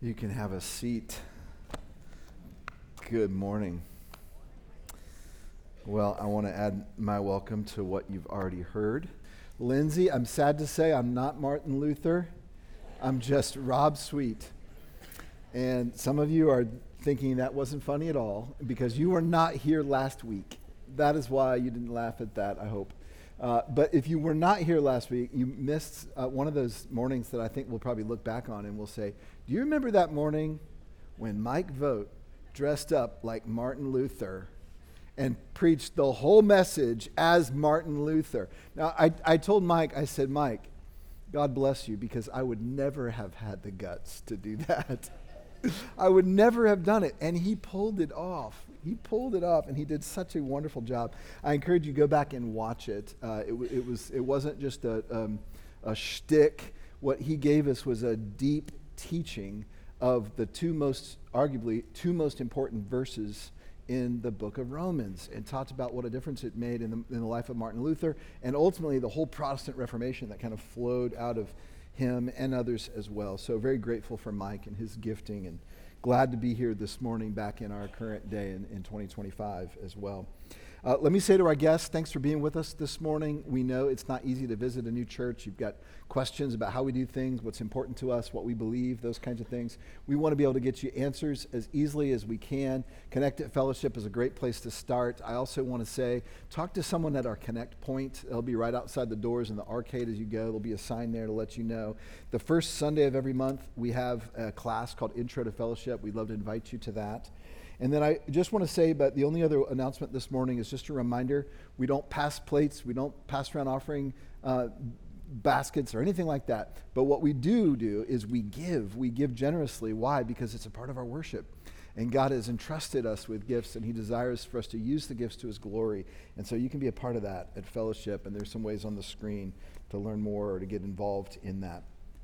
You can have a seat. Good morning. Well, I want to add my welcome to what you've already heard. Lindsay, I'm sad to say I'm not Martin Luther. I'm just Rob Sweet. And some of you are thinking that wasn't funny at all because you were not here last week. That is why you didn't laugh at that, I hope. But if you were not here last week, you missed one of those mornings that I think we'll probably look back on and we'll say, do you remember that morning when Mike Vogt dressed up like Martin Luther and preached the whole message as Martin Luther? Now, I told Mike, I said, Mike, God bless you, because I would never have had the guts to do that. I would never have done it. And he pulled it off. He pulled it off, and he did such a wonderful job. I encourage you to go back and watch it. It wasn't just a shtick. What he gave us was a deep teaching of the arguably two most important verses in the book of Romans, and talked about what a difference it made in the life of Martin Luther, and ultimately the whole Protestant Reformation that kind of flowed out of him and others as well. So very grateful for Mike and his gifting, and glad to be here this morning back in our current day in 2025 as well. Let me say to our guests, thanks for being with us this morning. We know it's not easy to visit a new church. You've got questions about how we do things, what's important to us, what we believe, those kinds of things. We want to be able to get you answers as easily as we can. Connect at Fellowship is a great place to start. I also want to say, talk to someone at our Connect point. It'll be right outside the doors in the arcade as you go. There'll be a sign there to let you know. The first Sunday of every month, we have a class called Intro to Fellowship. We'd love to invite you to that. And then I just want to say, but the only other announcement this morning is just a reminder, we don't pass plates, we don't pass around offering baskets or anything like that. But what we do is we give generously. Why? Because it's a part of our worship. And God has entrusted us with gifts, and he desires for us to use the gifts to his glory. And so you can be a part of that at Fellowship, and there's some ways on the screen to learn more or to get involved in that.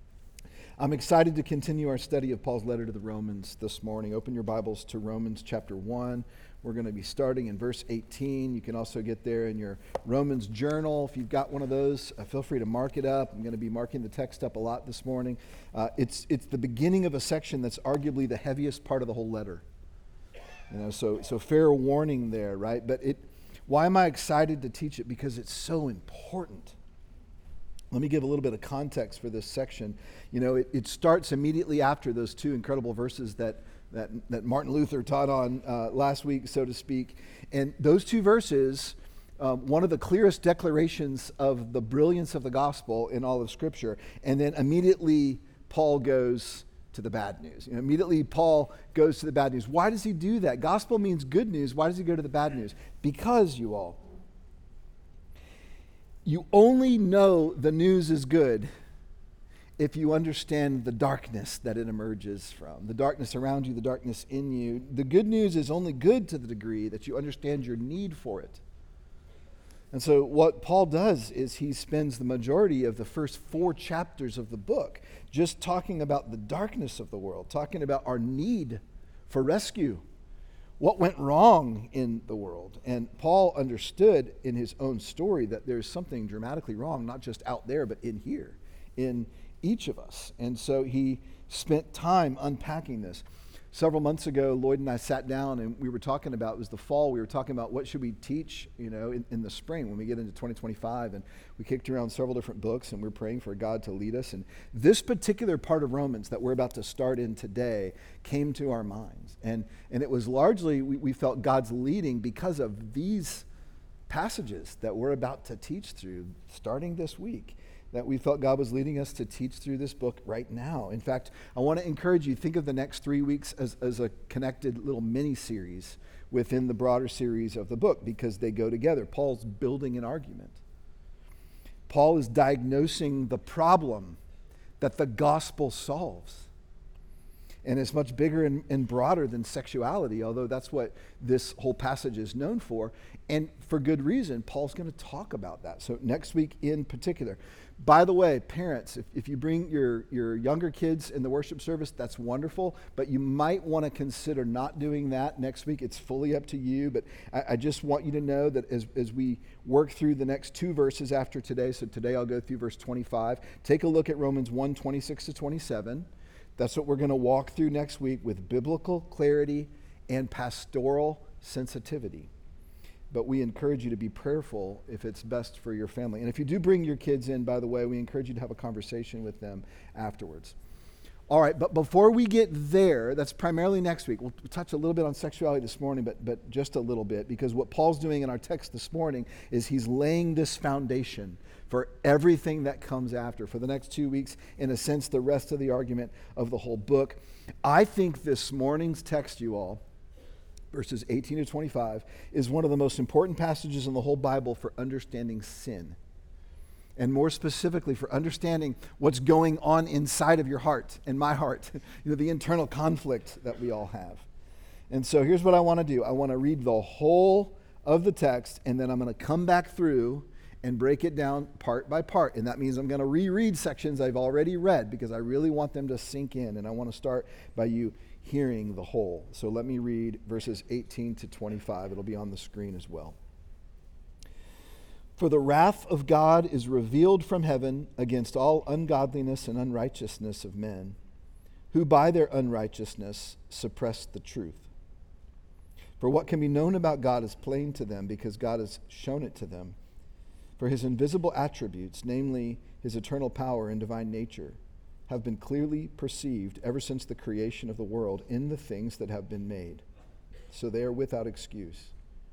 I'm excited to continue our study of Paul's letter to the Romans this morning. Open your Bibles to Romans chapter 1. We're going to be starting in verse 18. You can also get there in your Romans journal. If you've got one of those, feel free to mark it up. I'm going to be marking the text up a lot this morning. It's the beginning of a section that's arguably the heaviest part of the whole letter. So fair warning there, right? But why am I excited to teach it? Because it's so important. Let me give a little bit of context for this section. It starts immediately after those two incredible verses that Martin Luther taught on last week, so to speak. And those two verses, one of the clearest declarations of the brilliance of the gospel in all of Scripture. And then immediately Paul goes to the bad news. Immediately Paul goes to the bad news. Why does he do that? Gospel means good news. Why does he go to the bad news? Because, you only know the news is good if you understand the darkness that it emerges from, the darkness around you, the darkness in you. The good news is only good to the degree that you understand your need for it. And so what Paul does is he spends the majority of the first 4 chapters of the book just talking about the darkness of the world, talking about our need for rescue, what went wrong in the world. And Paul understood in his own story that there's something dramatically wrong, not just out there, but in here, in each of us. And so he spent time unpacking this. Several months ago, Lloyd and I sat down and we were talking about, it was the fall, we were talking about what should we teach, in the spring when we get into 2025. And we kicked around several different books and we're praying for God to lead us. And this particular part of Romans that we're about to start in today came to our minds. And it was largely, we felt God's leading because of these passages that we're about to teach through starting this week, that we felt God was leading us to teach through this book right now. In fact, I want to encourage you, think of the next 3 weeks as a connected little mini-series within the broader series of the book, because they go together. Paul's building an argument. Paul is diagnosing the problem that the gospel solves. And it's much bigger and broader than sexuality, although that's what this whole passage is known for. And for good reason, Paul's going to talk about that. So next week in particular. By the way, parents, if you bring your younger kids in the worship service, that's wonderful, but you might want to consider not doing that next week. It's fully up to you, but I just want you to know that as we work through the next 2 verses after today, so today I'll go through verse 25, take a look at Romans 1, 26 to 27. That's what we're going to walk through next week with biblical clarity and pastoral sensitivity. But we encourage you to be prayerful if it's best for your family. And if you do bring your kids in, by the way, we encourage you to have a conversation with them afterwards. All right, but before we get there, that's primarily next week. We'll touch a little bit on sexuality this morning, but just a little bit, because what Paul's doing in our text this morning is he's laying this foundation for everything that comes after. For the next 2 weeks, in a sense, the rest of the argument of the whole book. I think this morning's text, you all, verses 18 to 25, is one of the most important passages in the whole Bible for understanding sin. And more specifically, for understanding what's going on inside of your heart and my heart, the internal conflict that we all have. And so here's what I want to do. I want to read the whole of the text, and then I'm going to come back through and break it down part by part. And that means I'm going to reread sections I've already read because I really want them to sink in. And I want to start by you hearing the whole. So let me read verses 18 to 25. It'll be on the screen as well. For the wrath of God is revealed from heaven against all ungodliness and unrighteousness of men, who by their unrighteousness suppress the truth. For what can be known about God is plain to them, because God has shown it to them. For his invisible attributes, namely his eternal power and divine nature, have been clearly perceived ever since the creation of the world in the things that have been made. So they are without excuse.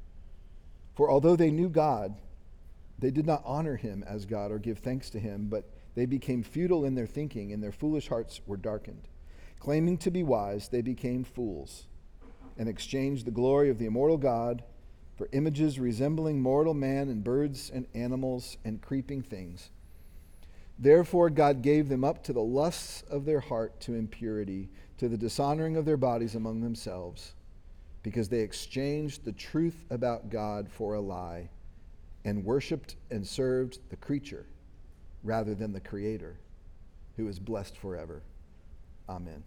For although they knew God, they did not honor him as God or give thanks to him, but they became futile in their thinking, and their foolish hearts were darkened. Claiming to be wise, they became fools, and exchanged the glory of the immortal God for images resembling mortal man and birds and animals and creeping things. Therefore God gave them up to the lusts of their heart to impurity, to the dishonoring of their bodies among themselves, because they exchanged the truth about God for a lie, and worshipped and served the creature rather than the Creator, who is blessed forever. Amen.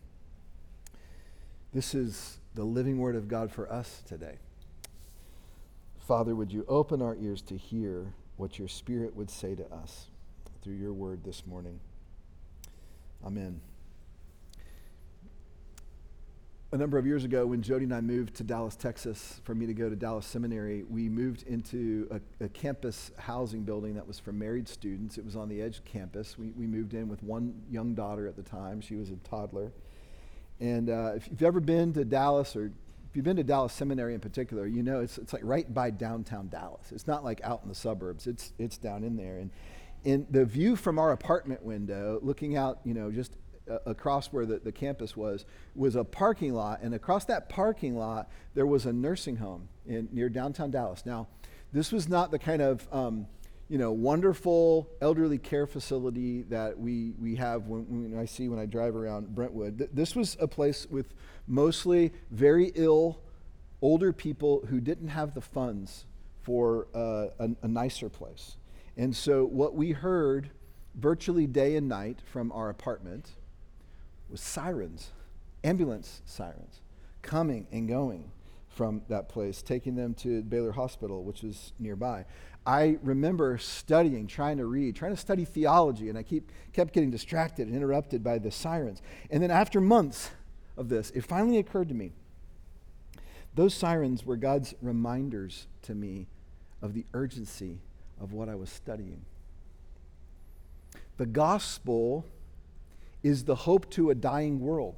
This is the living word of God for us today. Father, would you open our ears to hear what your Spirit would say to us through your word this morning. Amen. A number of years ago, when Jody and I moved to Dallas, Texas, for me to go to Dallas Seminary, we moved into a campus housing building that was for married students. It was on the edge of campus. We moved in with one young daughter at the time. She was a toddler. And if you've ever been to Dallas, or if you've been to Dallas Seminary in particular, you know it's like right by downtown Dallas. It's not like out in the suburbs. It's down in there. And in the view from our apartment window, looking out, just across where the campus was a parking lot, and across that parking lot there was a nursing home near downtown Dallas. Now, this was not the kind of wonderful elderly care facility that we have when I drive around Brentwood. This was a place with mostly very ill older people who didn't have the funds for a nicer place. And so what we heard virtually day and night from our apartment was sirens, ambulance sirens, coming and going from that place, taking them to Baylor Hospital, which was nearby. I remember studying, trying to study theology, and I kept getting distracted and interrupted by the sirens. And then after months of this, it finally occurred to me, those sirens were God's reminders to me of the urgency of what I was studying. The gospel is the hope to a dying world.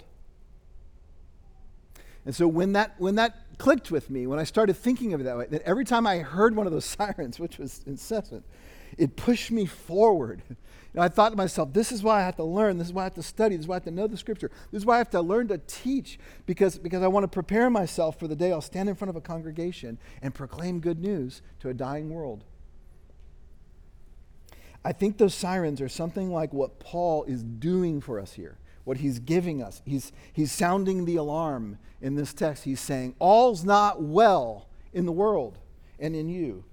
And so when that clicked with me, when I started thinking of it that way, that every time I heard one of those sirens, which was incessant, it pushed me forward. I thought to myself, this is why I have to learn, this is why I have to study, this is why I have to know the scripture, this is why I have to learn to teach, because I want to prepare myself for the day I'll stand in front of a congregation and proclaim good news to a dying world. I think those sirens are something like what Paul is doing for us here, what he's giving us. He's sounding the alarm in this text. He's saying, all's not well in the world and in you.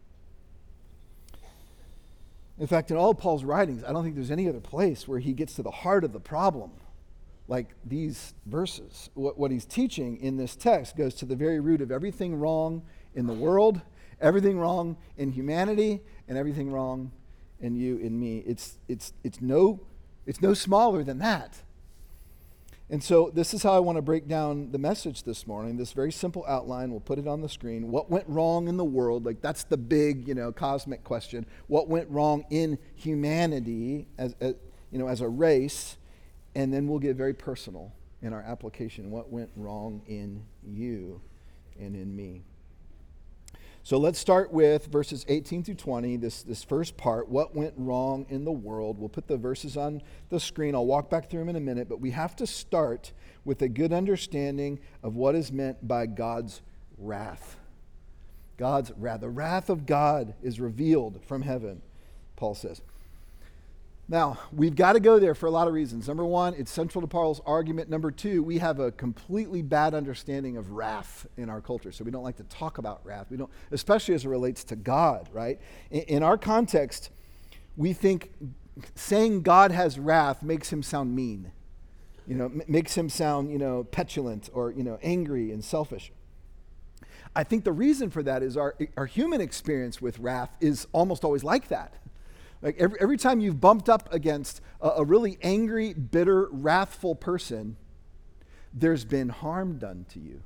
In fact, in all Paul's writings, I don't think there's any other place where he gets to the heart of the problem like these verses. What he's teaching in this text goes to the very root of everything wrong in the world, everything wrong in humanity, and everything wrong in you and me. It's no smaller than that. And so this is how I want to break down the message this morning, this very simple outline. We'll put it on the screen. What went wrong in the world? Like, that's the big, cosmic question. What went wrong in humanity as a race? And then we'll get very personal in our application. What went wrong in you and in me? So let's start with verses 18 through 20, this first part, what went wrong in the world. We'll put the verses on the screen. I'll walk back through them in a minute, but we have to start with a good understanding of what is meant by God's wrath. God's wrath. The wrath of God is revealed from heaven, Paul says. Now, we've got to go there for a lot of reasons. Number one, it's central to Paul's argument. Number two, we have a completely bad understanding of wrath in our culture. So we don't like to talk about wrath. We don't, especially as it relates to God, right? In our context, we think saying God has wrath makes him sound mean. Makes him sound, petulant or, angry and selfish. I think the reason for that is our human experience with wrath is almost always like that. Like every time you've bumped up against a really angry, bitter, wrathful person, there's been harm done to you.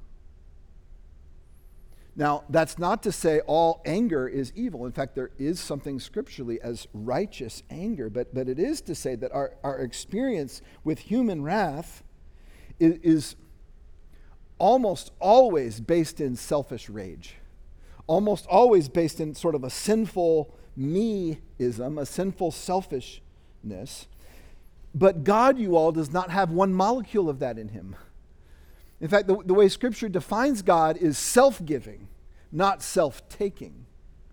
Now, that's not to say all anger is evil. In fact, there is something scripturally as righteous anger, but it is to say that our experience with human wrath is almost always based in selfish rage, almost always based in sort of a sinful me-ism, a sinful selfishness. But God, you all, does not have one molecule of that in him. In fact, the way Scripture defines God is self-giving, not self-taking.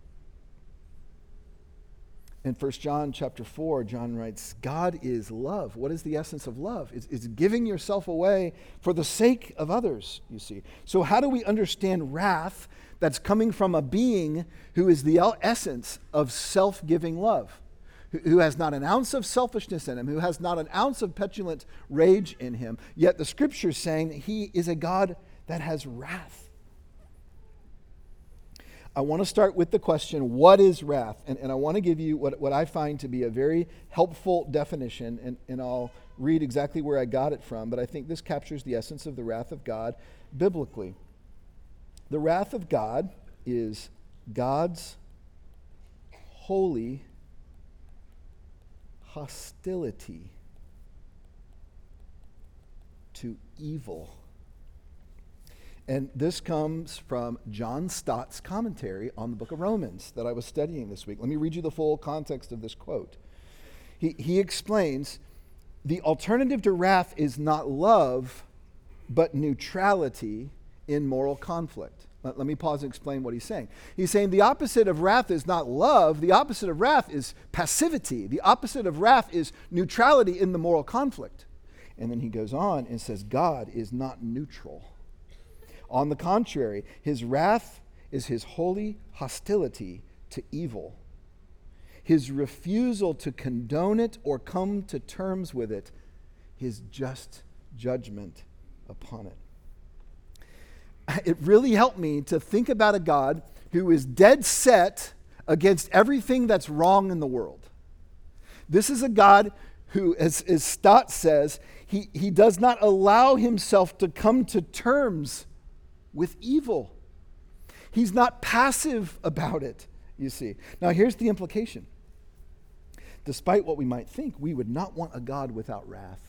In 1 John chapter 4, John writes, God is love. What is the essence of love? It's giving yourself away for the sake of others, you see. So how do we understand wrath that's coming from a being who is the essence of self-giving love, who has not an ounce of selfishness in him, who has not an ounce of petulant rage in him, yet the Scripture's saying that he is a God that has wrath? I want to start with the question, what is wrath? And I want to give you what I find to be a very helpful definition, and I'll read exactly where I got it from, but I think this captures the essence of the wrath of God biblically. The wrath of God is God's holy hostility to evil. And this comes from John Stott's commentary on the book of Romans that I was studying this week. Let me read you the full context of this quote. He explains, the alternative to wrath is not love, but neutrality in moral conflict. Let me pause and explain what he's saying. He's saying the opposite of wrath is not love. The opposite of wrath is passivity. The opposite of wrath is neutrality in the moral conflict. And then he goes on and says God is not neutral. On the contrary, his wrath is his holy hostility to evil. His refusal to condone it or come to terms with it, his just judgment upon it. It really helped me to think about a God who is dead set against everything that's wrong in the world. This is a God who, as Stott says, he does not allow himself to come to terms with evil. He's not passive about it, you see. Now, here's the implication. Despite what we might think, we would not want a God without wrath.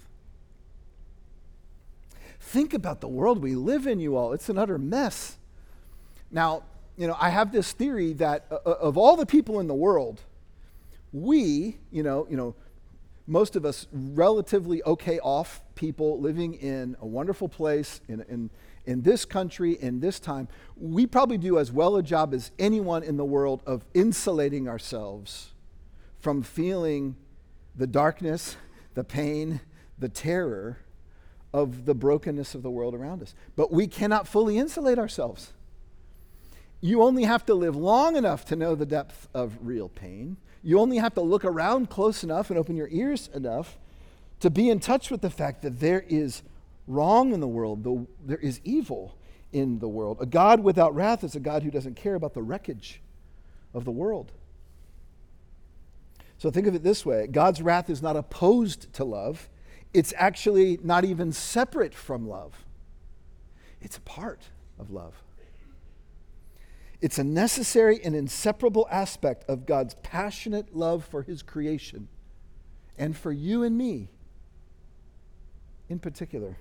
Think about the world we live in, you all. It's an utter mess. Now, I have this theory that of all the people in the world, we, most of us relatively okay off people living in a wonderful place in this country, in this time, we probably do as well a job as anyone in the world of insulating ourselves from feeling the darkness, the pain, the terror of the brokenness of the world around us. But we cannot fully insulate ourselves. You only have to live long enough to know the depth of real pain. You only have to look around close enough and open your ears enough to be in touch with the fact that there is wrong in the world, there is evil in the world. A God without wrath is a God who doesn't care about the wreckage of the world. So think of it this way. God's wrath is not opposed to love. It's actually not even separate from love. It's a part of love. It's a necessary and inseparable aspect of God's passionate love for his creation and for you and me in particular.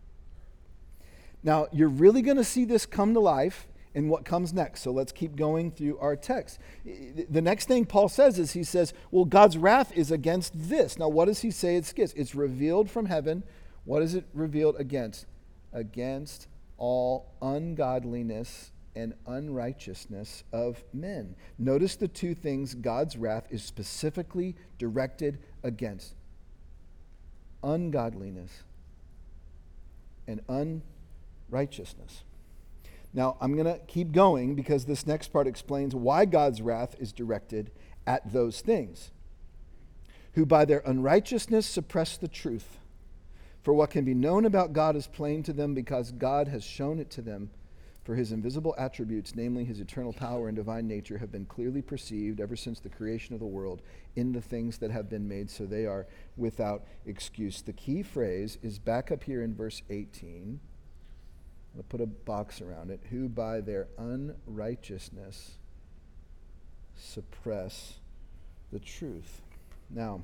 Now, you're really going to see this come to life in what comes next. So let's keep going through our text. The next thing Paul says is he says, well, God's wrath is against this. Now, what does he say it's against? It's revealed from heaven. What is it revealed against? Against all ungodliness and unrighteousness of men. Notice the two things God's wrath is specifically directed against: ungodliness and unrighteousness. Now, I'm going to keep going because this next part explains why God's wrath is directed at those things. Who by their unrighteousness suppress the truth. For what can be known about God is plain to them because God has shown it to them. For his invisible attributes, namely his eternal power and divine nature, have been clearly perceived ever since the creation of the world in the things that have been made, so they are without excuse. The key phrase is back up here in verse 18. I'll put a box around it. Who by their unrighteousness suppress the truth. Now,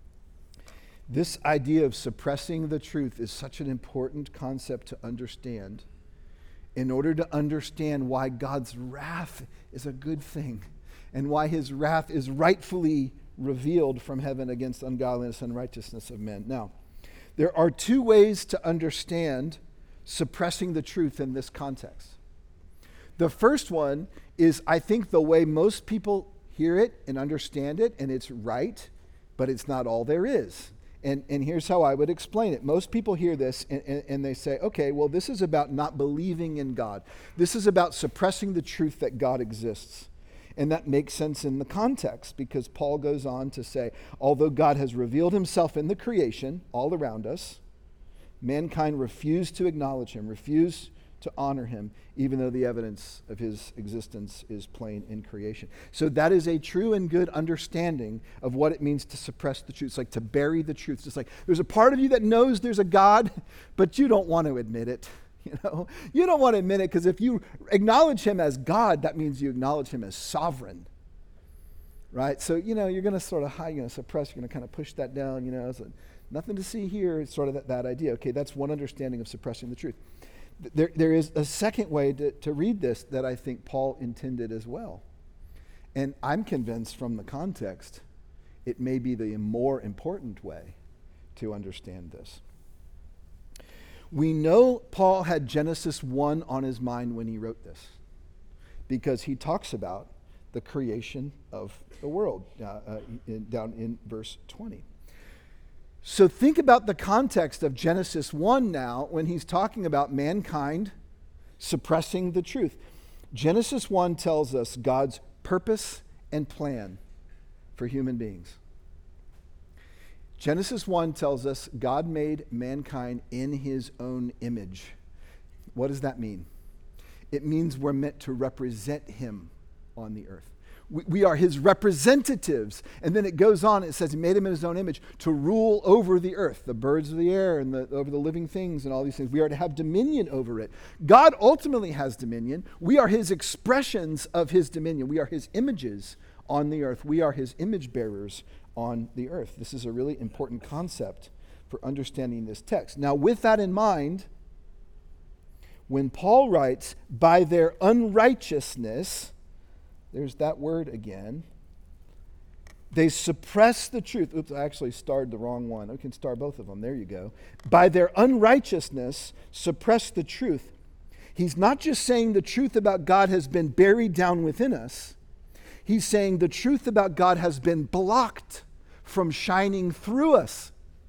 this idea of suppressing the truth is such an important concept to understand in order to understand why God's wrath is a good thing and why his wrath is rightfully revealed from heaven against ungodliness and unrighteousness of men. Now, there are two ways to understand suppressing the truth in this context. The first one is, I think, the way most people hear it and understand it, and it's right, but it's not all there is. And here's how I would explain it. Most people hear this and they say, okay, well, this is about not believing in God. This is about suppressing the truth that God exists. And that makes sense in the context because Paul goes on to say, although God has revealed himself in the creation all around us, mankind refused to acknowledge him, refused to honor him, even though the evidence of his existence is plain in creation. So that is a true and good understanding of what it means to suppress the truth. It's like to bury the truth. It's like there's a part of you that knows there's a God, but you don't want to admit it. You don't want to admit it because if you acknowledge him as God, that means you acknowledge him as sovereign. Right? So, you're going to sort of hide, you're going to suppress, you're going to kind of push that down, it's nothing to see here. It's sort of that idea. Okay, that's one understanding of suppressing the truth. There is a second way to read this that I think Paul intended as well. And I'm convinced from the context, it may be the more important way to understand this. We know Paul had Genesis 1 on his mind when he wrote this, because he talks about the creation of the world down in verse 20. So think about the context of Genesis 1 now when he's talking about mankind suppressing the truth. Genesis 1 tells us God's purpose and plan for human beings. Genesis 1 tells us God made mankind in his own image. What does that mean? It means we're meant to represent him on the earth. We are his representatives. And then it goes on, it says he made him in his own image to rule over the earth, the birds of the air and over the living things and all these things. We are to have dominion over it. God ultimately has dominion. We are his expressions of his dominion. We are his images on the earth. We are his image bearers on the earth. This is a really important concept for understanding this text. Now, with that in mind, when Paul writes, by their unrighteousness, there's that word again. They suppress the truth. Oops, I actually starred the wrong one. I can star both of them. There you go. By their unrighteousness, suppress the truth. He's not just saying the truth about God has been buried down within us. He's saying the truth about God has been blocked from shining through us.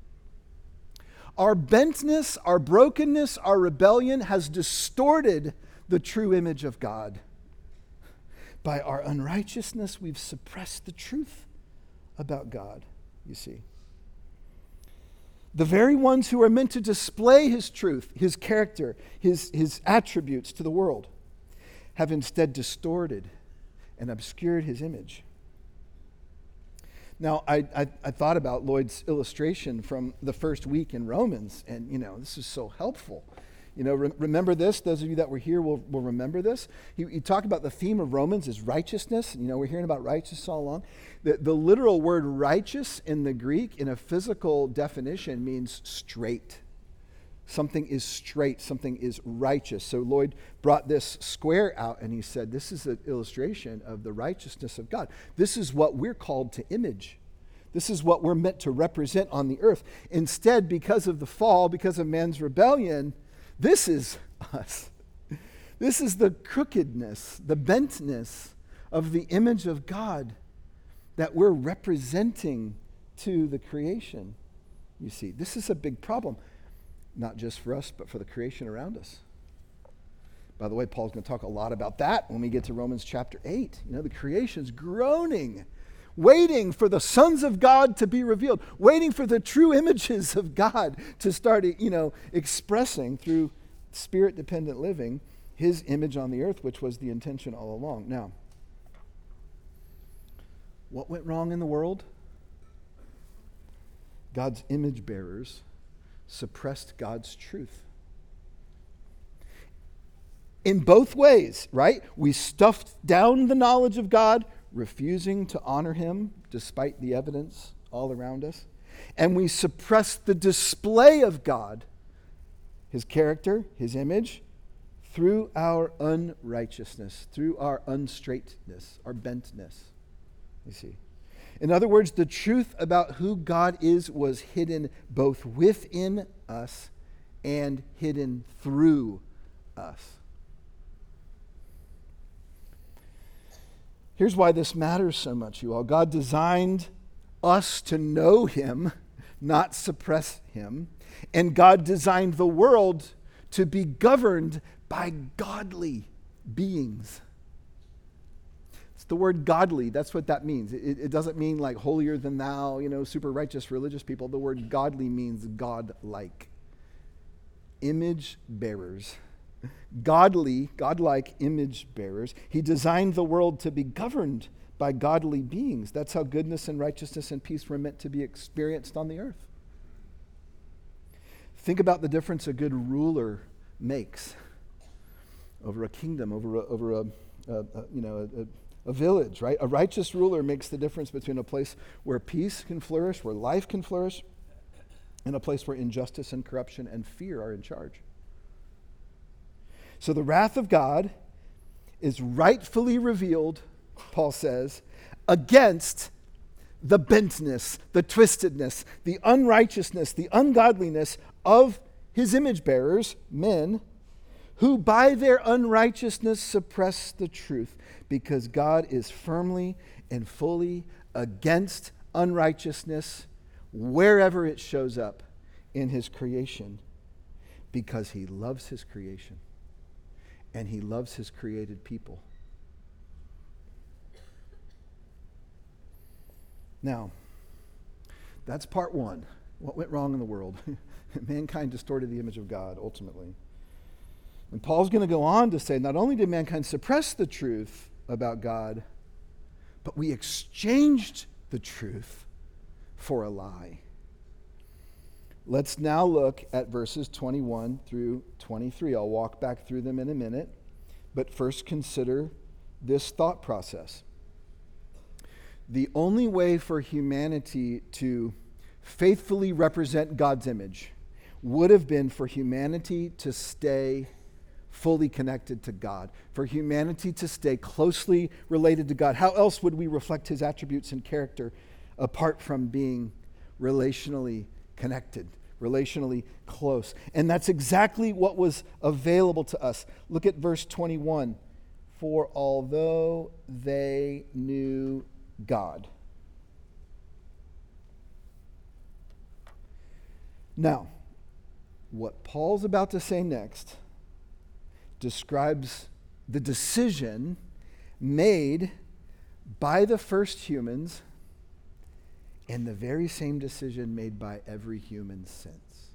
Our bentness, our brokenness, our rebellion has distorted the true image of God. By our unrighteousness, we've suppressed the truth about God, you see. The very ones who are meant to display his truth, his character, his attributes to the world, have instead distorted and obscured his image. Now, I thought about Lloyd's illustration from the first week in Romans, and, this is so helpful. Remember this. Those of you that were here will remember this. He talked about the theme of Romans is righteousness. We're hearing about righteousness all along. The literal word righteous in the Greek, in a physical definition, means straight. Something is straight. Something is righteous. So Lloyd brought this square out, and he said, this is an illustration of the righteousness of God. This is what we're called to image. This is what we're meant to represent on the earth. Instead, because of the fall, because of man's rebellion, this is us. This is the crookedness, the bentness of the image of God that we're representing to the creation. You see, this is a big problem, not just for us, but for the creation around us. By the way, Paul's going to talk a lot about that when we get to Romans chapter 8. The creation's groaning, waiting for the sons of God to be revealed, waiting for the true images of God to start, expressing through spirit-dependent living his image on the earth, which was the intention all along. Now, what went wrong in the world? God's image bearers suppressed God's truth. In both ways, right? We stuffed down the knowledge of God, refusing to honor him despite the evidence all around us. And we suppressed the display of God, his character, his image, through our unrighteousness, through our unstraightness, our bentness. You see. In other words, the truth about who God is was hidden both within us and hidden through us. Here's why this matters so much, you all. God designed us to know him, not suppress him. And God designed the world to be governed by godly beings. It's the word godly. That's what that means. It doesn't mean like holier than thou, super righteous religious people. The word godly means godlike. Image bearers. Godlike image bearers. He designed the world to be governed by godly beings. That's how goodness and righteousness and peace were meant to be experienced on the earth. Think about the difference a good ruler makes over a kingdom, over a village, right? A righteous ruler makes the difference between a place where peace can flourish, where life can flourish, and a place where injustice and corruption and fear are in charge. So the wrath of God is rightfully revealed, Paul says, against the bentness, the twistedness, the unrighteousness, the ungodliness of his image bearers, men, who by their unrighteousness suppress the truth, because God is firmly and fully against unrighteousness wherever it shows up in his creation, because he loves his creation and he loves his created people. Now, that's part one. What went wrong in the world? Mankind distorted the image of God, ultimately. And Paul's going to go on to say, not only did mankind suppress the truth about God, but we exchanged the truth for a lie. Let's now look at verses 21 through 23. I'll walk back through them in a minute, but first consider this thought process. The only way for humanity to faithfully represent God's image would have been for humanity to stay fully connected to God, for humanity to stay closely related to God. How else would we reflect his attributes and character apart from being relationally connected, relationally close? And that's exactly what was available to us. Look at verse 21. For although they knew God. Now, what Paul's about to say next describes the decision made by the first humans and the very same decision made by every human since.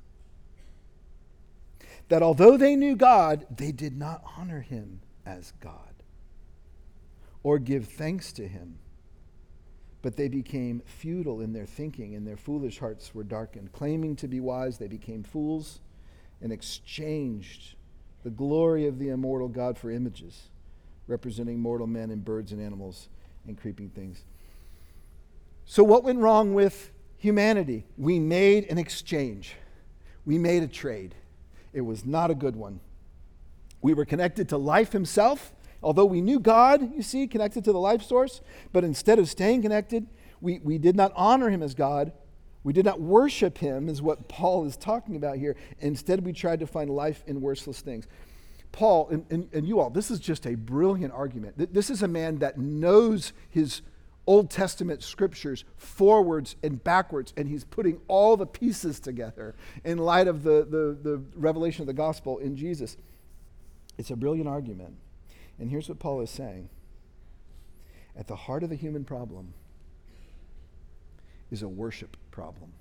That although they knew God, they did not honor him as God or give thanks to him, But they became futile in their thinking, and their foolish hearts were darkened. Claiming to be wise, they became fools and exchanged the glory of the immortal God for images, representing mortal men and birds and animals and creeping things. So what went wrong with humanity? We made an exchange. We made a trade. It was not a good one. We were connected to life himself, although we knew God, you see, connected to the life source, but instead of staying connected, we did not honor him as God. We did not worship him, is what Paul is talking about here. Instead, we tried to find life in worthless things. Paul, and you all, this is just a brilliant argument. This is a man that knows his Old Testament scriptures forwards and backwards, and he's putting all the pieces together in light of the revelation of the gospel in Jesus. It's a brilliant argument. And here's what Paul is saying. At the heart of the human problem is a worship problem.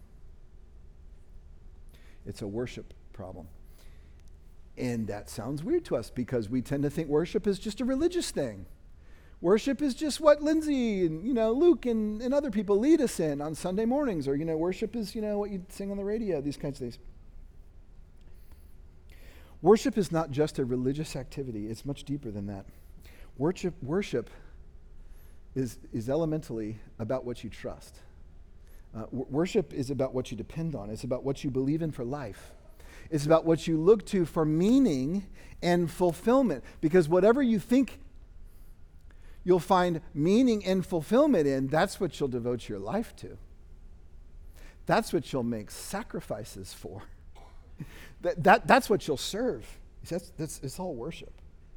It's a worship problem. And that sounds weird to us because we tend to think worship is just a religious thing. Worship is just what Lindsay and Luke and other people lead us in on Sunday mornings, or worship is what you sing on the radio, these kinds of things. Worship is not just a religious activity. It's much deeper than that. Worship is elementally about what you trust. Worship is about what you depend on. It's about what you believe in for life. It's about what you look to for meaning and fulfillment. Because whatever you think you'll find meaning and fulfillment in, that's what you'll devote your life to. That's what you'll make sacrifices for. That's what you'll serve. It's all worship.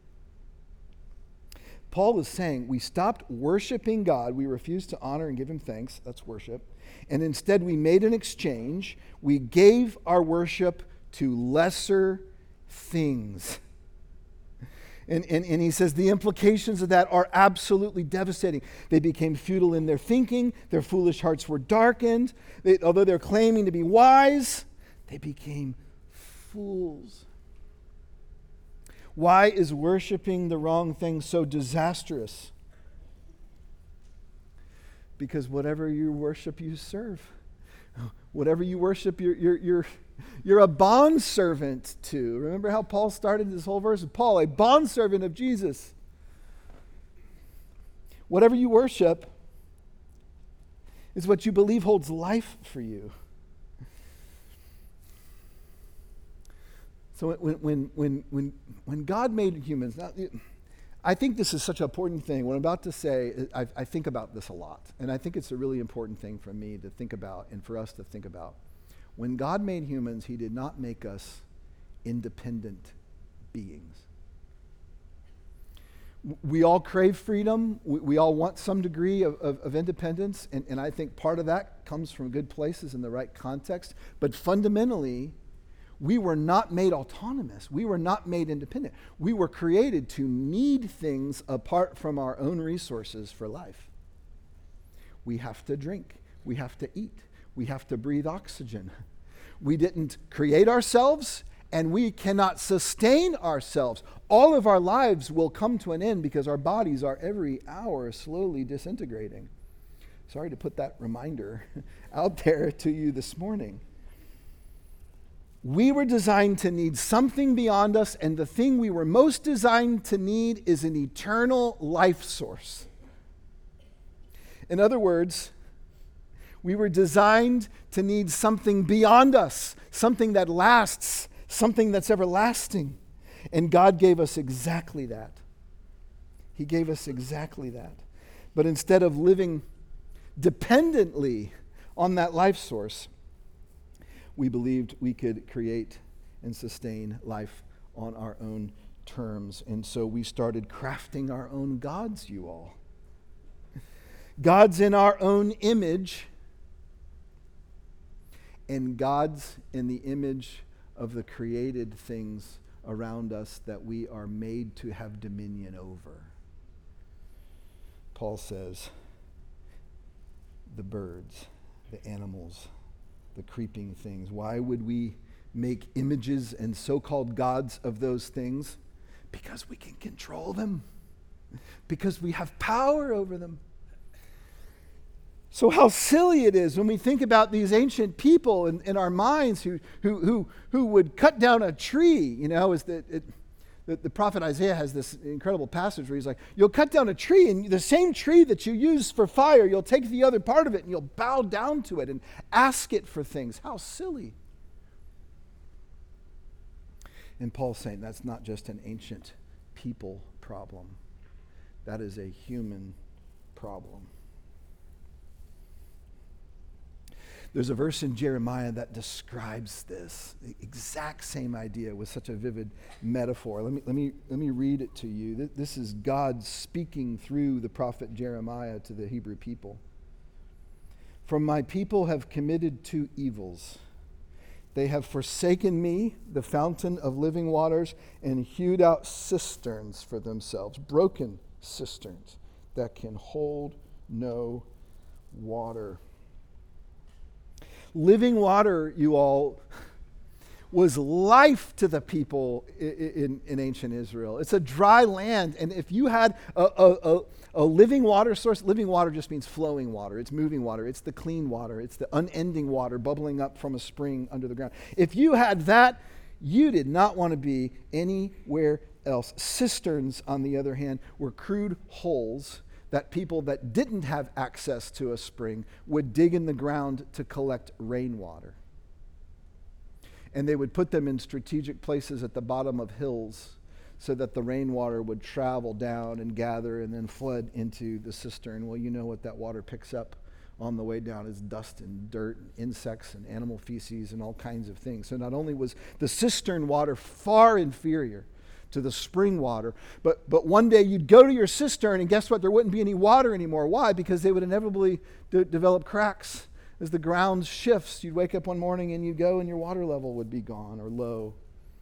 Paul is saying we stopped worshiping God. We refused to honor and give him thanks. That's worship. And instead we made an exchange. We gave our worship to lesser things. And he says the implications of that are absolutely devastating. They became futile in their thinking. Their foolish hearts were darkened. Although they're claiming to be wise, they became fools. Why is worshiping the wrong thing so disastrous? Because whatever you worship, you serve. Whatever you worship, you're a bondservant to. Remember how Paul started this whole verse? Paul, a bondservant of Jesus. Whatever you worship is what you believe holds life for you. So when God made humans, now, I think this is such an important thing. What I'm about to say, I think about this a lot. And I think it's a really important thing for me to think about and for us to think about. When God made humans, he did not make us independent beings. We all crave freedom. We all want some degree of independence. And I think part of that comes from good places in the right context. But fundamentally, we were not made autonomous. We were not made independent. We were created to need things apart from our own resources for life. We have to drink. We have to eat. We have to breathe oxygen. We didn't create ourselves, and we cannot sustain ourselves. All of our lives will come to an end because our bodies are every hour slowly disintegrating. Sorry to put that reminder out there to you this morning. We were designed to need something beyond us, and the thing we were most designed to need is an eternal life source. In other words, we were designed to need something beyond us, something that lasts, something that's everlasting. And God gave us exactly that. He gave us exactly that. But instead of living dependently on that life source, we believed we could create and sustain life on our own terms. And so we started crafting our own gods, you all. Gods in our own image, and gods in the image of the created things around us that we are made to have dominion over. Paul says, the birds, the animals, the creeping things. Why would we make images and so-called gods of those things? Because we can control them. Because we have power over them. So how silly it is when we think about these ancient people in our minds who would cut down a tree. You know, the prophet Isaiah has this incredible passage where he's like, you'll cut down a tree, and the same tree that you use for fire, you'll take the other part of it and you'll bow down to it and ask it for things. How silly. And Paul's saying that's not just an ancient people problem. That is a human problem. There's a verse in Jeremiah that describes this, the exact same idea with such a vivid metaphor. Let me read it to you. This is God speaking through the prophet Jeremiah to the Hebrew people. For my people have committed two evils. They have forsaken me, the fountain of living waters, and hewed out cisterns for themselves, broken cisterns that can hold no water. Living water, you all, was life to the people in ancient Israel. It's a dry land, and if you had a living water source, living water just means flowing water. It's moving water. It's the clean water. It's the unending water bubbling up from a spring under the ground. If you had that, you did not want to be anywhere else. Cisterns, on the other hand, were crude holes that people that didn't have access to a spring would dig in the ground to collect rainwater. And they would put them in strategic places at the bottom of hills so that the rainwater would travel down and gather and then flood into the cistern. Well, you know what that water picks up on the way down is dust and dirt and insects and animal feces and all kinds of things. So not only was the cistern water far inferior to the spring water, but one day you'd go to your cistern and guess what? There wouldn't be any water anymore. Why? Because they would inevitably develop cracks. As the ground shifts, you'd wake up one morning and you'd go and your water level would be gone or low.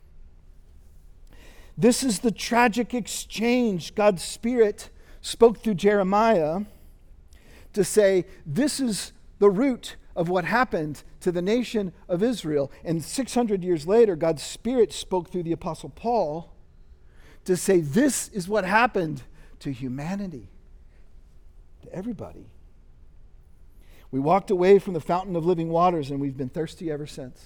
This is the tragic exchange. God's Spirit spoke through Jeremiah to say, this is the root of what happened to the nation of Israel. And 600 years later, God's Spirit spoke through the Apostle Paul to say, this is what happened to humanity, to everybody. We walked away from the fountain of living waters and we've been thirsty ever since.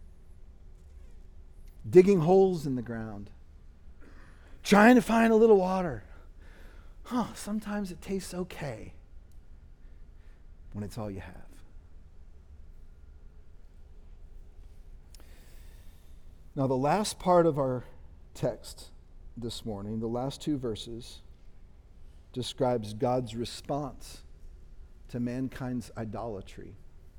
Digging holes in the ground. Trying to find a little water. Sometimes it tastes okay when it's all you have. Now, the last part of our text this morning, the last two verses, describes God's response to mankind's idolatry.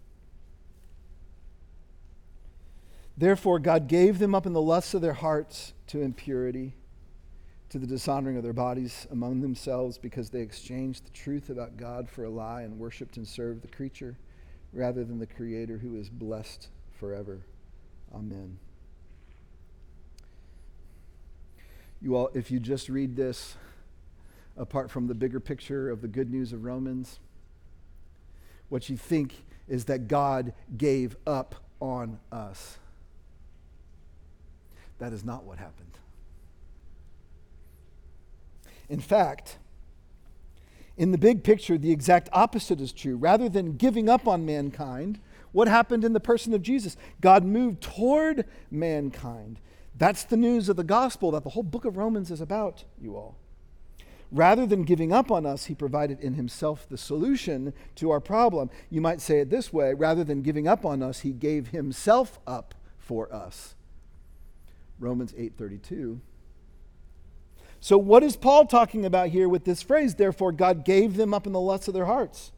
Therefore, God gave them up in the lusts of their hearts to impurity, to the dishonoring of their bodies among themselves, because they exchanged the truth about God for a lie and worshipped and served the creature rather than the Creator, who is blessed forever. Amen. You all, if you just read this, apart from the bigger picture of the good news of Romans, what you think is that God gave up on us. That is not what happened. In fact, in the big picture, the exact opposite is true. Rather than giving up on mankind, what happened in the person of Jesus? God moved toward mankind. That's the news of the gospel that the whole book of Romans is about, you all. Rather than giving up on us, he provided in himself the solution to our problem. You might say it this way: rather than giving up on us, he gave himself up for us. Romans 8:32. So what is Paul talking about here with this phrase, therefore God gave them up in the lusts of their hearts?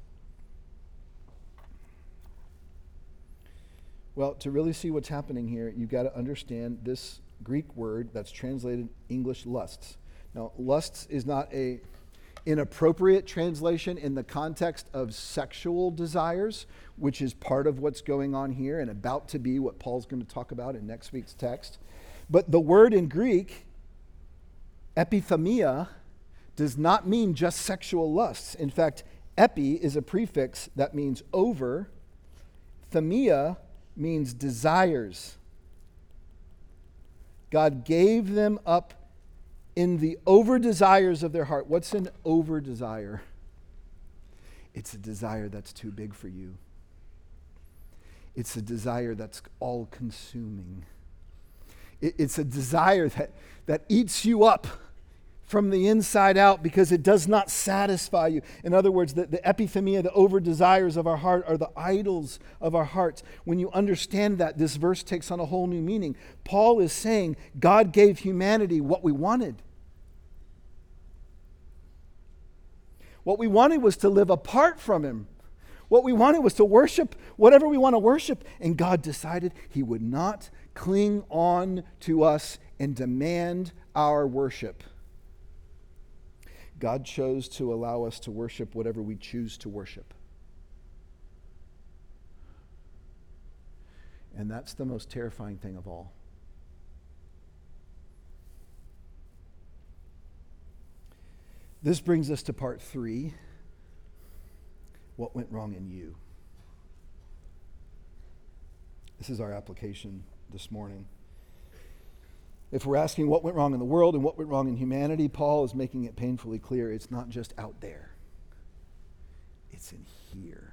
Well, to really see what's happening here, you've got to understand this Greek word that's translated English lusts. Now, lusts is not an inappropriate translation in the context of sexual desires, which is part of what's going on here and about to be what Paul's going to talk about in next week's text. But the word in Greek, epithumia, does not mean just sexual lusts. In fact, epi is a prefix that means over. Thumia means desires. God gave them up in the over desires of their heart. What's an over desire? It's a desire that's too big for you. It's a desire that's all-consuming. It's a desire that eats you up from the inside out because it does not satisfy you. In other words, the epithemia, the over-desires of our heart are the idols of our hearts. When you understand that, this verse takes on a whole new meaning. Paul is saying God gave humanity what we wanted. What we wanted was to live apart from him. What we wanted was to worship whatever we want to worship. And God decided he would not cling on to us and demand our worship. God chose to allow us to worship whatever we choose to worship. And that's the most terrifying thing of all. This brings us to part 3. What went wrong in you? This is our application this morning. If we're asking what went wrong in the world and what went wrong in humanity, Paul is making it painfully clear it's not just out there. It's in here.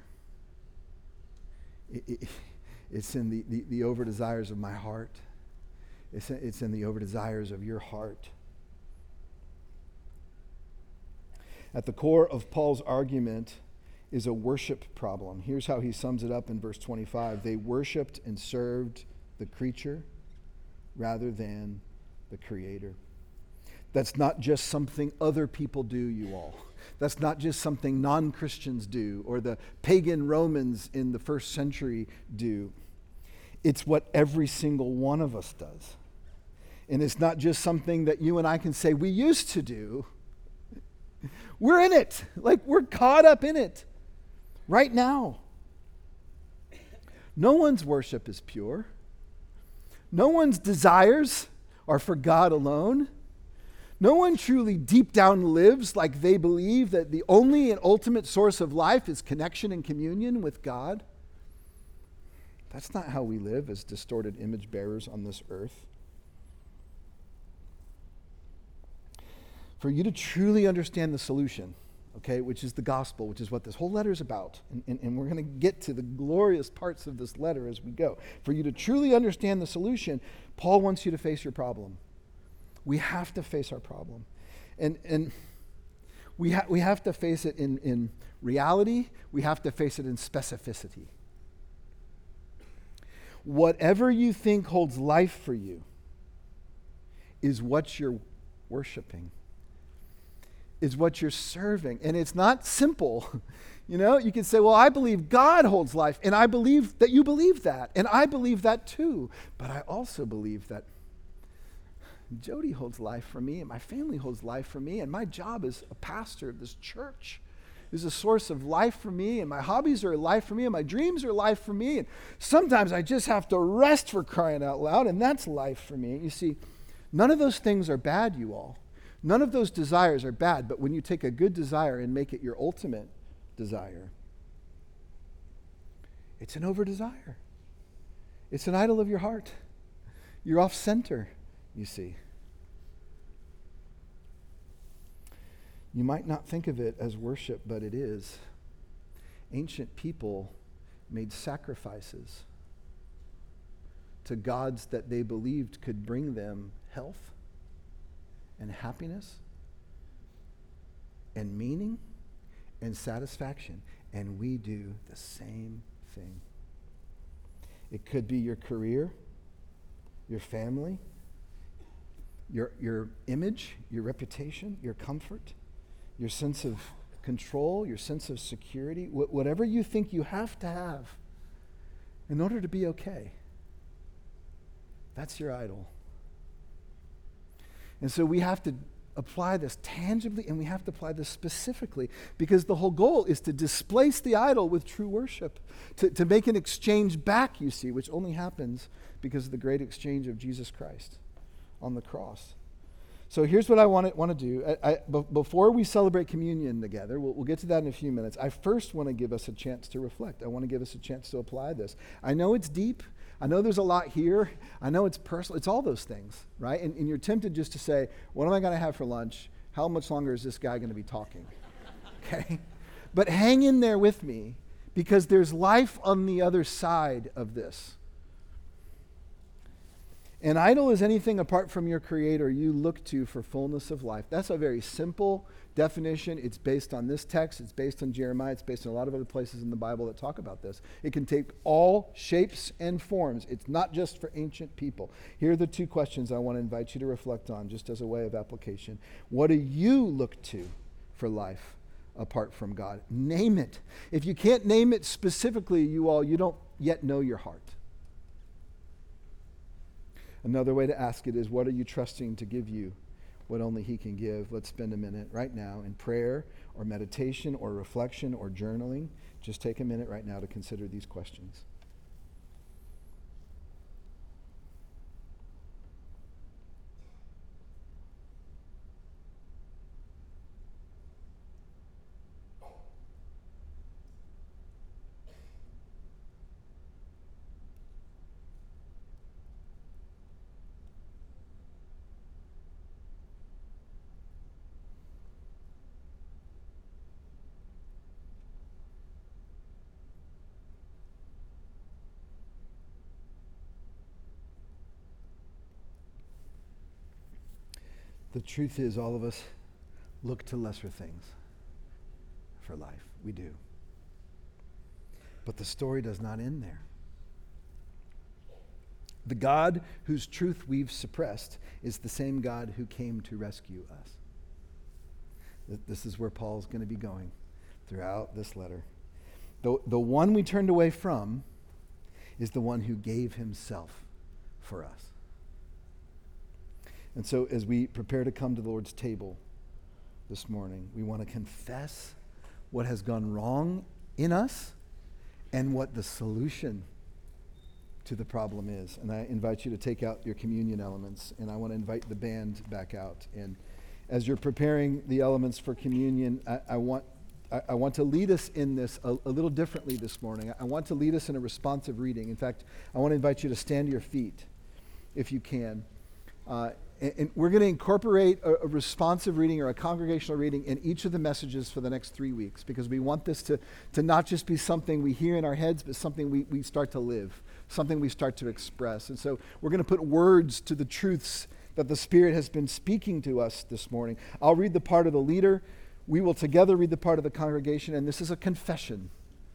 It's in the over-desires of my heart. It's in the over-desires of your heart. At the core of Paul's argument is a worship problem. Here's how he sums it up in verse 25. They worshiped and served the creature rather than the Creator. That's not just something other people do, you all. That's not just something non-Christians do or the pagan Romans in the first century do. It's what every single one of us does. And it's not just something that you and I can say we used to do. We're in it. Like, we're caught up in it right now. No one's worship is pure. No one's desires are for God alone. No one truly deep down lives like they believe that the only and ultimate source of life is connection and communion with God. That's not how we live as distorted image bearers on this earth. For you to truly understand the solution, okay, which is the gospel, which is what this whole letter is about, and we're going to get to the glorious parts of this letter as we go. For you to truly understand the solution, Paul wants you to face your problem. We have to face our problem. And we have to face it in reality. We have to face it in specificity. Whatever you think holds life for you is what you're worshiping, is what you're serving. And it's not simple. You know, you can say, well, I believe God holds life, and I believe that you believe that, and I believe that too. But I also believe that Jody holds life for me, and my family holds life for me, and my job as a pastor of this church is a source of life for me, and my hobbies are life for me, and my dreams are life for me, and sometimes I just have to rest, for crying out loud, and that's life for me. You see, none of those things are bad, you all. None of those desires are bad, but when you take a good desire and make it your ultimate desire, it's an over-desire. It's an idol of your heart. You're off center, you see. You might not think of it as worship, but it is. Ancient people made sacrifices to gods that they believed could bring them health and happiness and meaning and satisfaction. And we do the same thing. It could be your career, your family, your image, your reputation, your comfort, your sense of control, your sense of security, whatever you think you have to have in order to be okay. That's your idol. And so we have to apply this tangibly, and we have to apply this specifically, because the whole goal is to displace the idol with true worship, to make an exchange back, you see, which only happens because of the great exchange of Jesus Christ on the cross. So here's what I want to do. Before we celebrate communion together, we'll get to that in a few minutes. I first want to give us a chance to reflect. I want to give us a chance to apply this. I know it's deep. I know there's a lot here. I know it's personal. It's all those things, right? And you're tempted just to say, what am I going to have for lunch? How much longer is this guy going to be talking? Okay? But hang in there with me, because there's life on the other side of this. An idol is anything apart from your Creator you look to for fullness of life. That's a very simple definition. It's based on this text. It's based on Jeremiah. It's based on a lot of other places in the Bible that talk about this. It can take all shapes and forms. It's not just for ancient people. Here are the two questions I want to invite you to reflect on, just as a way of application. What do you look to for life apart from God? Name it. If you can't name it specifically, you don't yet know your heart. Another way to ask it is, what are you trusting to give you what only He can give? Let's spend a minute right now in prayer or meditation or reflection or journaling. Just take a minute right now to consider these questions. The truth is, all of us look to lesser things for life. We do. But the story does not end there. The God whose truth we've suppressed is the same God who came to rescue us. This is where Paul's going to be going throughout this letter. The one we turned away from is the one who gave himself for us. And so as we prepare to come to the Lord's table this morning, we want to confess what has gone wrong in us and what the solution to the problem is. And I invite you to take out your communion elements, and I want to invite the band back out. And as you're preparing the elements for communion, I want to lead us in this a little differently this morning. I want to lead us in a responsive reading. In fact, I want to invite you to stand to your feet if you can. And we're going to incorporate a responsive reading or a congregational reading in each of the messages for the next 3 weeks, because we want this to not just be something we hear in our heads, but something we start to live, something we start to express. And so we're going to put words to the truths that the Spirit has been speaking to us this morning. I'll read the part of the leader. We will together read the part of the congregation, and this is a confession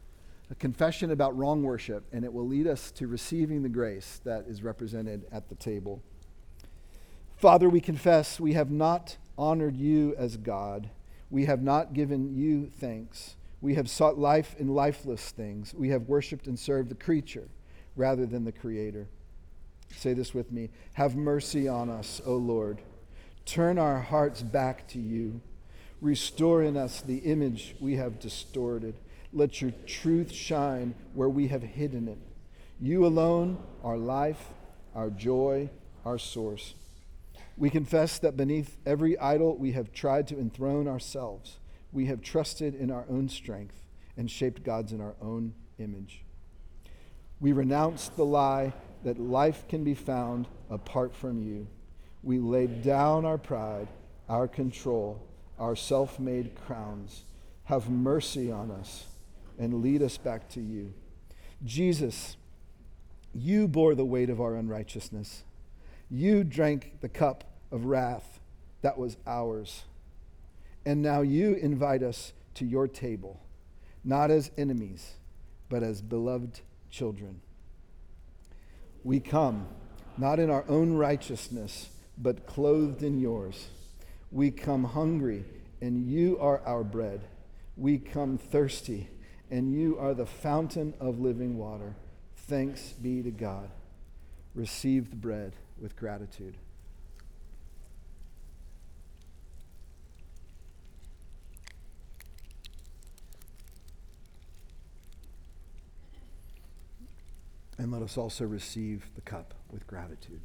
about wrong worship, and it will lead us to receiving the grace that is represented at the table. Father, we confess we have not honored you as God. We have not given you thanks. We have sought life in lifeless things. We have worshiped and served the creature rather than the Creator. Say this with me. Have mercy on us, O Lord. Turn our hearts back to you. Restore in us the image we have distorted. Let your truth shine where we have hidden it. You alone are life, our joy, our source. We confess that beneath every idol we have tried to enthrone ourselves. We have trusted in our own strength and shaped gods in our own image. We renounce the lie that life can be found apart from you. We laid down our pride, our control, our self-made crowns. Have mercy on us and lead us back to you. Jesus, you bore the weight of our unrighteousness. You drank the cup of wrath that was ours. And now you invite us to your table, not as enemies, but as beloved children. We come, not in our own righteousness, but clothed in yours. We come hungry, and you are our bread. We come thirsty, and you are the fountain of living water. Thanks be to God. Receive the bread with gratitude. And let us also receive the cup with gratitude.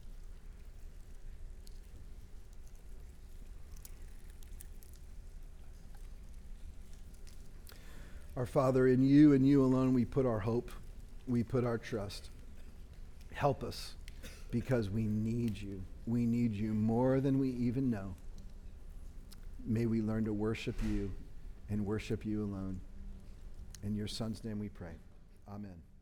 Our Father, in you and you alone we put our hope, we put our trust. Help us, because we need you. We need you more than we even know. May we learn to worship you and worship you alone. In your Son's name we pray. Amen.